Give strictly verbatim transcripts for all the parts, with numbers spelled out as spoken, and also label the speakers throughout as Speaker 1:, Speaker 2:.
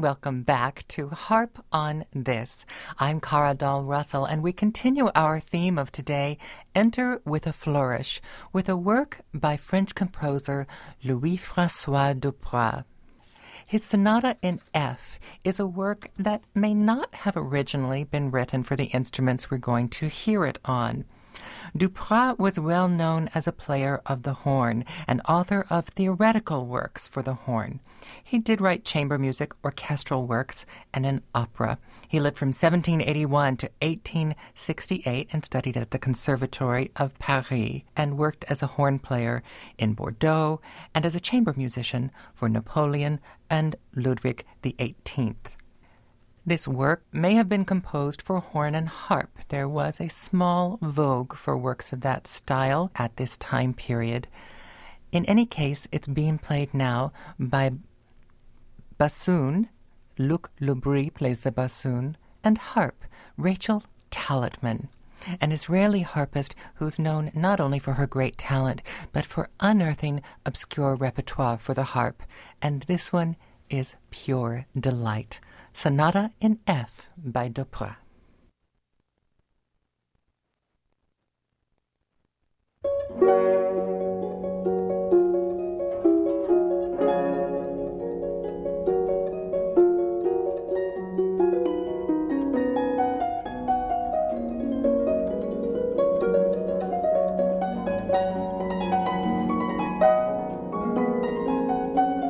Speaker 1: Welcome back to Harp on This. I'm Cara Dahl Russell, and we continue our theme of today, Enter with a Flourish, with a work by French composer Louis-François Duprat. His Sonata in F is a work that may not have originally been written for the instruments we're going to hear it on. Duprat was well known as a player of the horn and author of theoretical works for the horn. He did write chamber music, orchestral works, and an opera. He lived from seventeen eighty-one to eighteen sixty-eight and studied at the Conservatory of Paris and worked as a horn player in Bordeaux and as a chamber musician for Napoleon and Ludwig the eighteenth. This work may have been composed for horn and harp. There was a small vogue for works of that style at this time period. In any case, it's being played now by bassoon, Luc Lebris plays the bassoon, and harp, Rachel Talitman, an Israeli harpist who's known not only for her great talent, but for unearthing obscure repertoire for the harp. And this one is pure delight. Sonata in F by Duprat.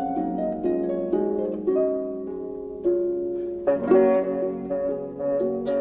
Speaker 2: Thank you.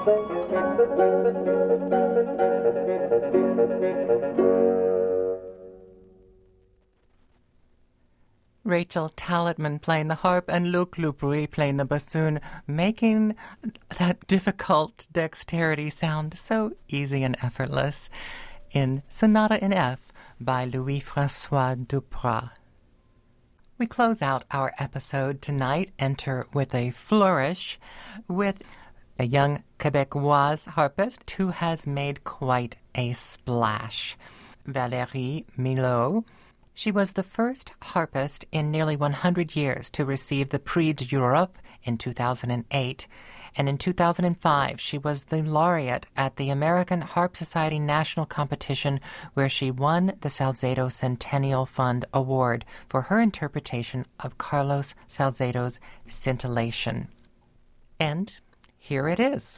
Speaker 1: Rachel Talitman playing the harp and Luc Lubry playing the bassoon, making that difficult dexterity sound so easy and effortless in Sonata in F by Louis-François Duprat. We close out our episode tonight, Enter with a Flourish, with a young Quebecoise harpist who has made quite a splash, Valérie Milot. She was the first harpist in nearly one hundred years to receive the Prix d'Europe in two thousand eight, and in two thousand five she was the laureate at the American Harp Society National Competition, where she won the Salzedo Centennial Fund Award for her interpretation of Carlos Salzedo's Scintillation. And here it is.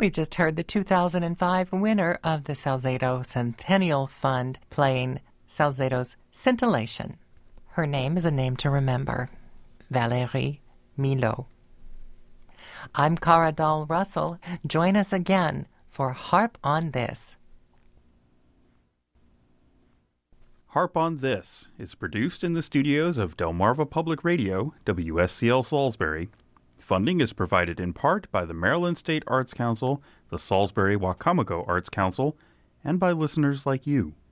Speaker 1: We just heard the two thousand five winner of the Salzedo Centennial Fund playing Salzedo's Scintillation. Her name is a name to remember, Valérie Milhaud. I'm Cara Dahl Russell. Join us again for Harp on This.
Speaker 2: Harp on This is produced in the studios of Delmarva Public Radio, W S C L Salisbury. Funding is provided in part by the Maryland State Arts Council, the Salisbury-Wacomico Arts Council, and by listeners like you.